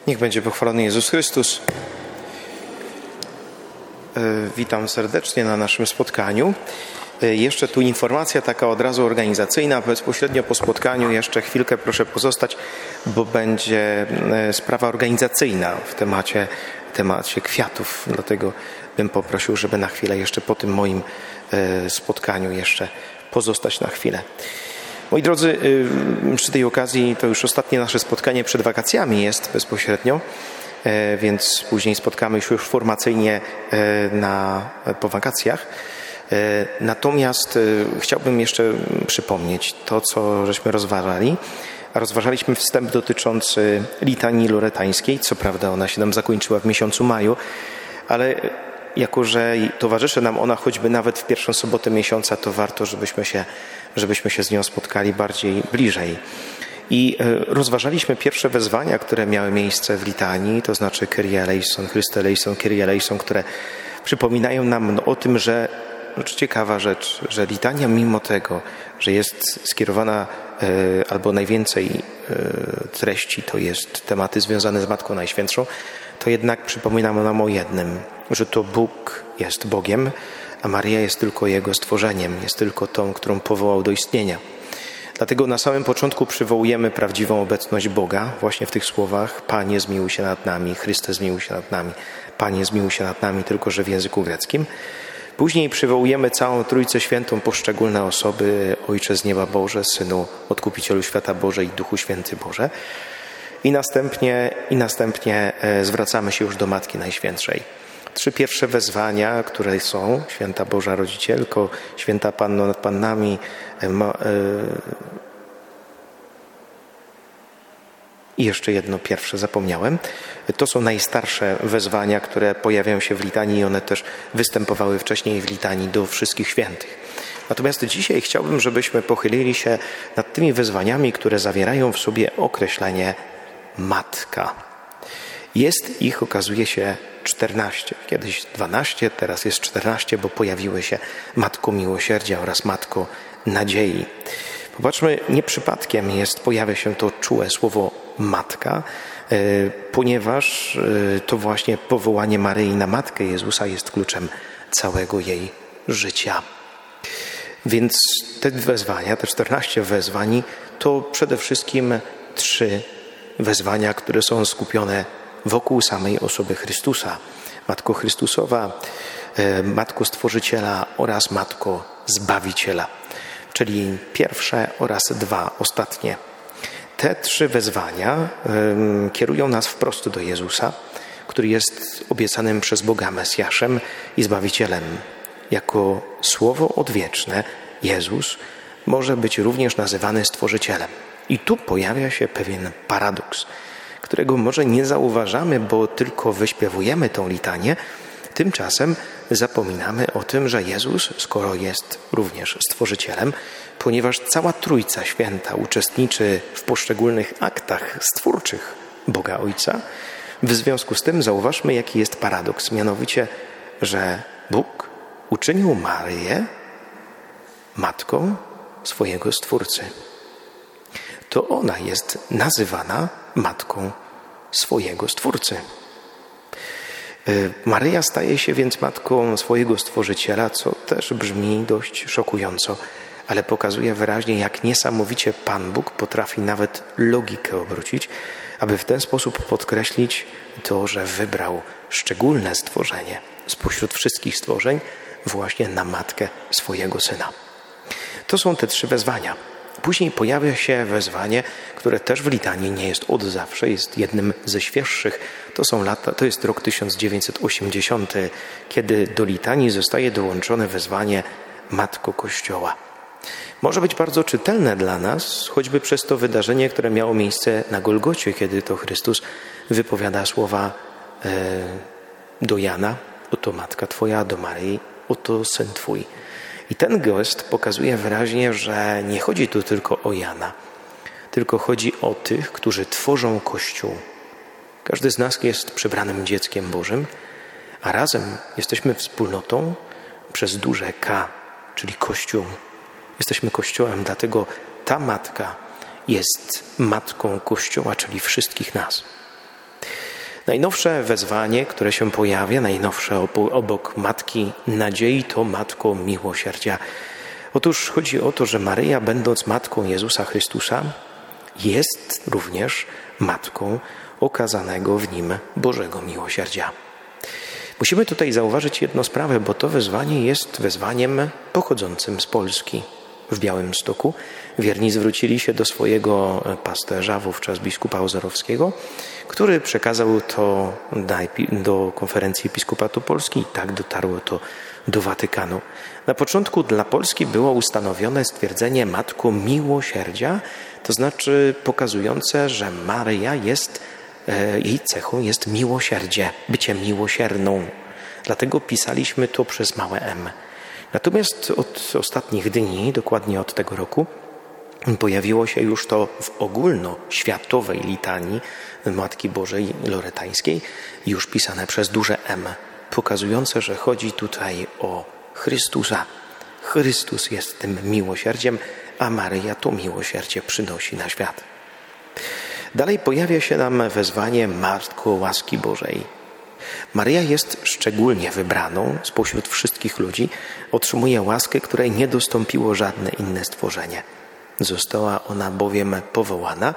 Niech będzie pochwalony Jezus Chrystus. Witam serdecznie na naszym spotkaniu. Jeszcze tu informacja taka od razu organizacyjna. Bezpośrednio po spotkaniu jeszcze chwilkę proszę pozostać, bo będzie sprawa organizacyjna w temacie kwiatów. Dlatego bym poprosił, żeby na chwilę jeszcze po tym moim spotkaniu jeszcze pozostać na chwilę. Moi drodzy, przy tej okazji to już ostatnie nasze spotkanie przed wakacjami jest bezpośrednio, więc później spotkamy się już formacyjnie po wakacjach. Natomiast chciałbym jeszcze przypomnieć to, co żeśmy rozważali. Rozważaliśmy wstęp dotyczący litanii loretańskiej. Co prawda ona się nam zakończyła w miesiącu maju, ale jako że towarzyszy nam ona choćby nawet w pierwszą sobotę miesiąca, to warto, żebyśmy się z nią spotkali bliżej. I rozważaliśmy pierwsze wezwania, które miały miejsce w litanii, to znaczy Kyrie eleison, Chryste eleison, Kyrie eleison, które przypominają nam o tym, że ciekawa rzecz, że litania mimo tego, że jest skierowana albo najwięcej treści to jest tematy związane z Matką Najświętszą, to jednak przypomina nam o jednym, że to Bóg jest Bogiem, a Maryja jest tylko Jego stworzeniem, jest tylko tą, którą powołał do istnienia. Dlatego na samym początku przywołujemy prawdziwą obecność Boga właśnie w tych słowach: Panie, zmiłuj się nad nami, Chryste, zmiłuj się nad nami, Panie, zmiłuj się nad nami, tylko że w języku greckim. Później przywołujemy całą Trójcę Świętą, poszczególne osoby: Ojcze z nieba Boże, Synu, Odkupicielu świata Boże i Duchu Święty Boże. I następnie zwracamy się już do Matki Najświętszej. 3 pierwsze wezwania, które są: Święta Boża Rodzicielko, Święta Panno nad Pannami, i jeszcze jedno pierwsze zapomniałem. To są najstarsze wezwania, które pojawiają się w litanii i one też występowały wcześniej w litanii do wszystkich świętych. Natomiast dzisiaj chciałbym, żebyśmy pochylili się nad tymi wezwaniami, które zawierają w sobie określenie Matka. Jest ich, okazuje się, 14. Kiedyś 12, teraz jest 14, bo pojawiły się Matko Miłosierdzia oraz Matko Nadziei. Popatrzmy, nie przypadkiem pojawia się to czułe słowo Matka, ponieważ to właśnie powołanie Maryi na Matkę Jezusa jest kluczem całego jej życia. Więc te wezwania, te 14 wezwań, to przede wszystkim 3 wezwania, które są skupione wokół samej osoby Chrystusa. Matko Chrystusowa, Matko Stworzyciela oraz Matko Zbawiciela. Czyli pierwsze oraz 2 ostatnie. Te 3 wezwania kierują nas wprost do Jezusa, który jest obiecanym przez Boga Mesjaszem i Zbawicielem. Jako Słowo odwieczne Jezus może być również nazywany Stworzycielem. I tu pojawia się pewien paradoks, którego może nie zauważamy, bo tylko wyśpiewujemy tą litanię. Tymczasem zapominamy o tym, że Jezus, skoro jest również Stworzycielem, ponieważ cała Trójca Święta uczestniczy w poszczególnych aktach stwórczych Boga Ojca, w związku z tym zauważmy, jaki jest paradoks, mianowicie, że Bóg uczynił Maryję matką swojego Stwórcy. To ona jest nazywana matką swojego Stwórcy. Maryja staje się więc matką swojego Stworzyciela, co też brzmi dość szokująco, ale pokazuje wyraźnie, jak niesamowicie Pan Bóg potrafi nawet logikę obrócić, aby w ten sposób podkreślić to, że wybrał szczególne stworzenie spośród wszystkich stworzeń właśnie na matkę swojego Syna. To są te 3 wezwania. Później pojawia się wezwanie, które też w litanii nie jest od zawsze, jest jednym ze świeższych. To jest rok 1980, kiedy do litanii zostaje dołączone wezwanie Matko Kościoła. Może być bardzo czytelne dla nas, choćby przez to wydarzenie, które miało miejsce na Golgocie, kiedy to Chrystus wypowiada słowa do Jana: oto Matka Twoja, do Maryi: oto Syn Twój. I ten gest pokazuje wyraźnie, że nie chodzi tu tylko o Jana, tylko chodzi o tych, którzy tworzą Kościół. Każdy z nas jest przybranym dzieckiem Bożym, a razem jesteśmy wspólnotą przez duże K, czyli Kościół. Jesteśmy Kościołem, dlatego ta Matka jest Matką Kościoła, czyli wszystkich nas. Najnowsze wezwanie, które się pojawia, najnowsze obok Matki Nadziei, to Matko Miłosierdzia. Otóż chodzi o to, że Maryja, będąc Matką Jezusa Chrystusa, jest również Matką okazanego w Nim Bożego Miłosierdzia. Musimy tutaj zauważyć jedną sprawę, bo to wezwanie jest wezwaniem pochodzącym z Polski. W Białymstoku wierni zwrócili się do swojego pasterza, wówczas biskupa Ozorowskiego, który przekazał to do konferencji Episkopatu Polski i tak dotarło to do Watykanu. Na początku dla Polski było ustanowione stwierdzenie Matko Miłosierdzia, to znaczy pokazujące, że Maryja jej cechą jest miłosierdzie, bycie miłosierną. Dlatego pisaliśmy to przez małe m. Natomiast od ostatnich dni, dokładnie od tego roku, pojawiło się już to w ogólnoświatowej litanii Matki Bożej Loretańskiej, już pisane przez duże M, pokazujące, że chodzi tutaj o Chrystusa. Chrystus jest tym miłosierdziem, a Maryja to miłosierdzie przynosi na świat. Dalej pojawia się nam wezwanie Matko łaski Bożej. Maryja jest szczególnie wybraną spośród wszystkich ludzi, otrzymuje łaskę, której nie dostąpiło żadne inne stworzenie. Została ona bowiem powołana,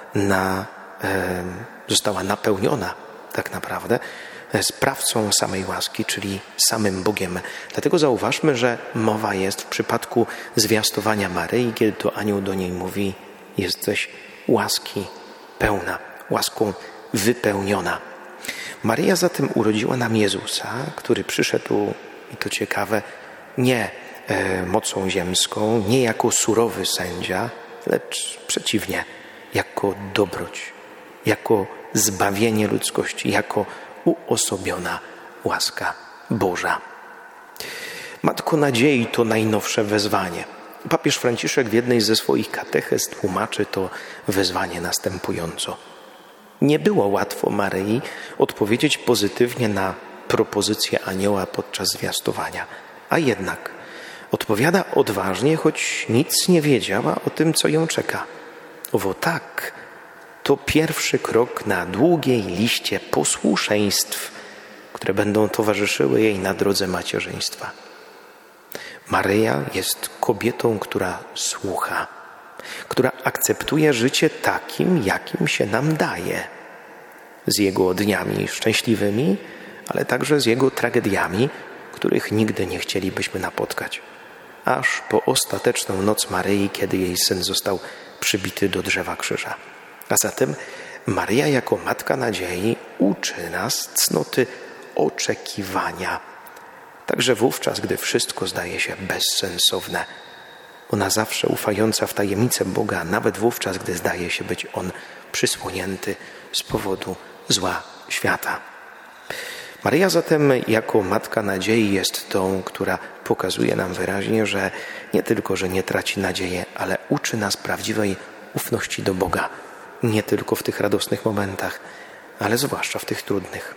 została napełniona tak naprawdę sprawcą samej łaski, czyli samym Bogiem. Dlatego zauważmy, że mowa jest w przypadku zwiastowania Maryi, kiedy to anioł do niej mówi: jesteś łaski pełna, łaską wypełniona. Maryja zatem urodziła nam Jezusa, który przyszedł, i to ciekawe, nie mocą ziemską, nie jako surowy sędzia, lecz przeciwnie, jako dobroć, jako zbawienie ludzkości, jako uosobiona łaska Boża. Matko Nadziei to najnowsze wezwanie. Papież Franciszek w jednej ze swoich katechez tłumaczy to wezwanie następująco. Nie było łatwo Maryi odpowiedzieć pozytywnie na propozycję anioła podczas zwiastowania, a jednak odpowiada odważnie, choć nic nie wiedziała o tym, co ją czeka. Owo tak, to pierwszy krok na długiej liście posłuszeństw, które będą towarzyszyły jej na drodze macierzyństwa. Maryja jest kobietą, która słucha, która akceptuje życie takim, jakim się nam daje. Z jego dniami szczęśliwymi, ale także z jego tragediami, których nigdy nie chcielibyśmy napotkać. Aż po ostateczną noc Maryi, kiedy jej syn został przybity do drzewa krzyża. A zatem Maryja jako Matka Nadziei uczy nas cnoty oczekiwania. Także wówczas, gdy wszystko zdaje się bezsensowne. Ona zawsze ufająca w tajemnicę Boga, nawet wówczas, gdy zdaje się być On przysłonięty z powodu zła świata. Maryja zatem jako Matka Nadziei jest tą, która pokazuje nam wyraźnie, że nie tylko, że nie traci nadziei, ale uczy nas prawdziwej ufności do Boga. Nie tylko w tych radosnych momentach, ale zwłaszcza w tych trudnych.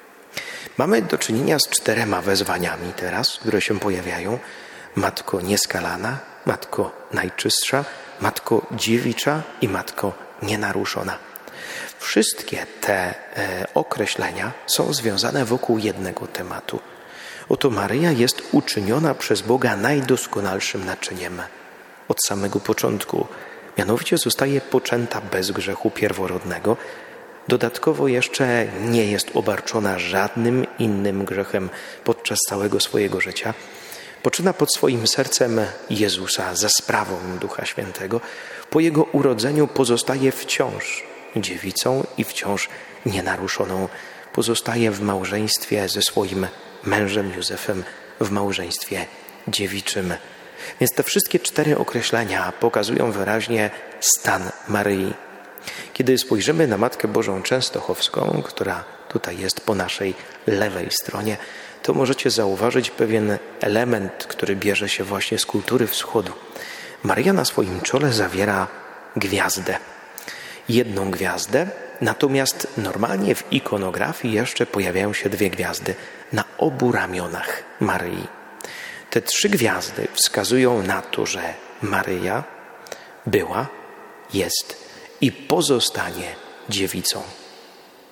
Mamy do czynienia z 4 wezwaniami teraz, które się pojawiają. Matko nieskalana, Matko najczystsza, Matko dziewicza i Matko nienaruszona. Wszystkie te określenia są związane wokół jednego tematu. Oto Maryja jest uczyniona przez Boga najdoskonalszym naczyniem od samego początku. Mianowicie zostaje poczęta bez grzechu pierworodnego. Dodatkowo jeszcze nie jest obarczona żadnym innym grzechem podczas całego swojego życia. Poczyna pod swoim sercem Jezusa za sprawą Ducha Świętego. Po Jego urodzeniu pozostaje wciąż dziewicą i wciąż nienaruszoną. Pozostaje w małżeństwie ze swoim mężem Józefem, w małżeństwie dziewiczym. Więc te wszystkie 4 określenia pokazują wyraźnie stan Maryi. Kiedy spojrzymy na Matkę Bożą Częstochowską, która tutaj jest po naszej lewej stronie, to możecie zauważyć pewien element, który bierze się właśnie z kultury wschodu. Maryja na swoim czole zawiera gwiazdę. Jedną gwiazdę, natomiast normalnie w ikonografii jeszcze pojawiają się 2 gwiazdy na obu ramionach Maryi. Te 3 gwiazdy wskazują na to, że Maryja była, jest i pozostanie dziewicą.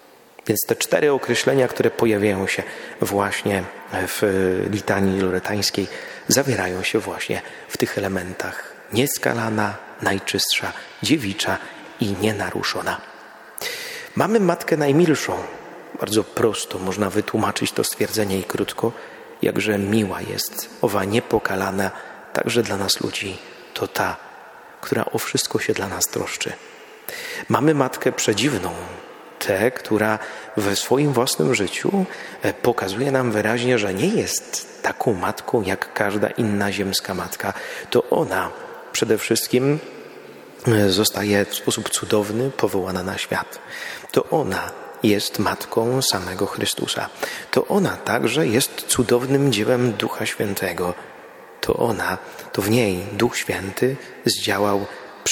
Więc te 4 określenia, które pojawiają się właśnie w litanii loretańskiej, zawierają się właśnie w tych elementach: nieskalana, najczystsza, dziewicza i nienaruszona. Mamy Matkę Najmilszą. Bardzo prosto można wytłumaczyć to stwierdzenie i krótko: jakże miła jest owa niepokalana, także dla nas ludzi, to ta, która o wszystko się dla nas troszczy. Mamy Matkę Przedziwną, tę, która we swoim własnym życiu pokazuje nam wyraźnie, że nie jest taką matką jak każda inna ziemska matka. To ona przede wszystkim zostaje w sposób cudowny powołana na świat. To ona jest matką samego Chrystusa. To ona także jest cudownym dziełem Ducha Świętego. To w niej Duch Święty zdziałał,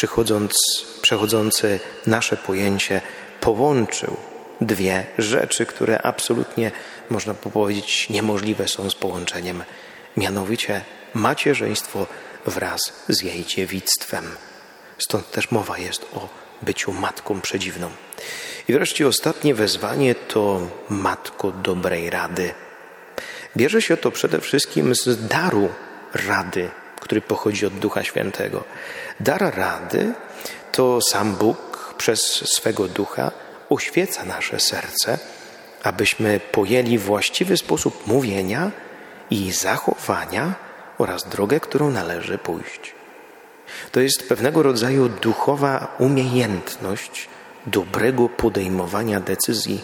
przechodzący nasze pojęcie, połączył 2 rzeczy, które absolutnie, można powiedzieć, niemożliwe są z połączeniem. Mianowicie macierzyństwo wraz z jej dziewictwem. Stąd też mowa jest o byciu Matką Przedziwną. I wreszcie ostatnie wezwanie to Matko dobrej rady. Bierze się to przede wszystkim z daru rady, który pochodzi od Ducha Świętego. Dar rady to sam Bóg przez swego Ducha oświeca nasze serce, abyśmy pojęli właściwy sposób mówienia i zachowania oraz drogę, którą należy pójść. To jest pewnego rodzaju duchowa umiejętność dobrego podejmowania decyzji,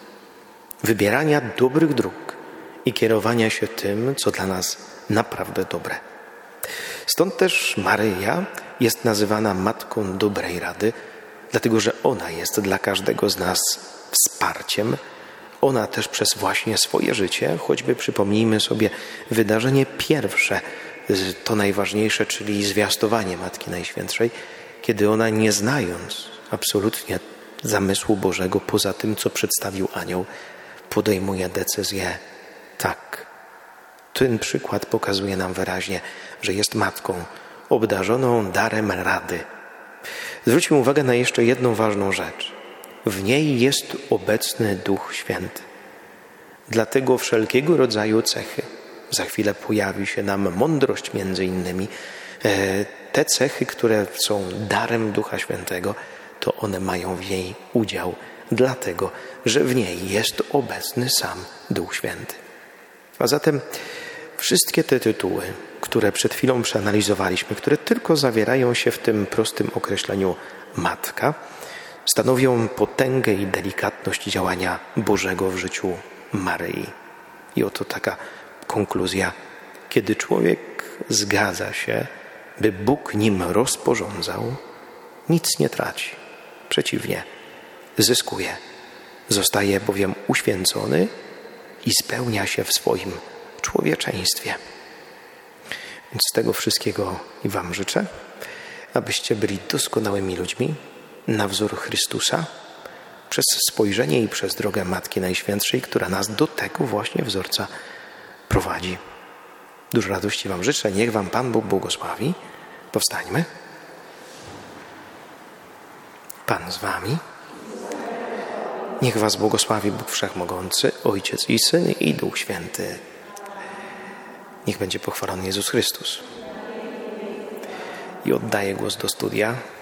wybierania dobrych dróg i kierowania się tym, co dla nas naprawdę dobre. Stąd też Maryja jest nazywana Matką dobrej rady, dlatego że ona jest dla każdego z nas wsparciem. Ona też przez właśnie swoje życie, choćby przypomnijmy sobie wydarzenie pierwsze, to najważniejsze, czyli zwiastowanie Matki Najświętszej, kiedy ona, nie znając absolutnie zamysłu Bożego, poza tym, co przedstawił anioł, podejmuje decyzję tak. Ten przykład pokazuje nam wyraźnie, że jest matką obdarzoną darem rady. Zwróćmy uwagę na jeszcze jedną ważną rzecz. W niej jest obecny Duch Święty. Dlatego wszelkiego rodzaju cechy, za chwilę pojawi się nam mądrość między innymi, te cechy, które są darem Ducha Świętego, to one mają w niej udział, dlatego że w niej jest obecny sam Duch Święty. A zatem wszystkie te tytuły, które przed chwilą przeanalizowaliśmy, które tylko zawierają się w tym prostym określeniu matka, stanowią potęgę i delikatność działania Bożego w życiu Maryi. I oto taka konkluzja. Kiedy człowiek zgadza się, by Bóg nim rozporządzał, nic nie traci. Przeciwnie, zyskuje. Zostaje bowiem uświęcony i spełnia się w swoim człowieczeństwie. Więc z tego wszystkiego i wam życzę, abyście byli doskonałymi ludźmi na wzór Chrystusa przez spojrzenie i przez drogę Matki Najświętszej, która nas do tego właśnie wzorca prowadzi. Dużo radości wam życzę. Niech wam Pan Bóg błogosławi. Powstańmy. Pan z wami. Niech was błogosławi Bóg Wszechmogący, Ojciec i Syn i Duch Święty. Niech będzie pochwalony Jezus Chrystus. I oddaję głos do studia